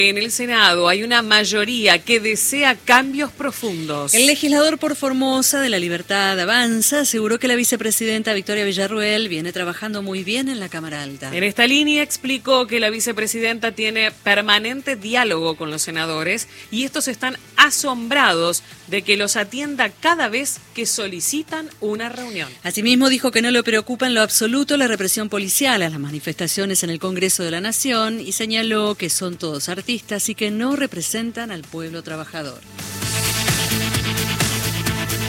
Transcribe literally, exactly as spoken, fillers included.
En el Senado hay una mayoría que desea cambios profundos. El legislador por Formosa de La Libertad Avanza aseguró que la vicepresidenta Victoria Villarruel viene trabajando muy bien en la Cámara Alta. En esta línea explicó que la vicepresidenta tiene permanente diálogo con los senadores y estos están asombrados de que los atienda cada vez que solicitan una reunión. Asimismo dijo que no le preocupa en lo absoluto la represión policial a las manifestaciones en el Congreso de la Nación y señaló que son todos artistas y que no representan al pueblo trabajador.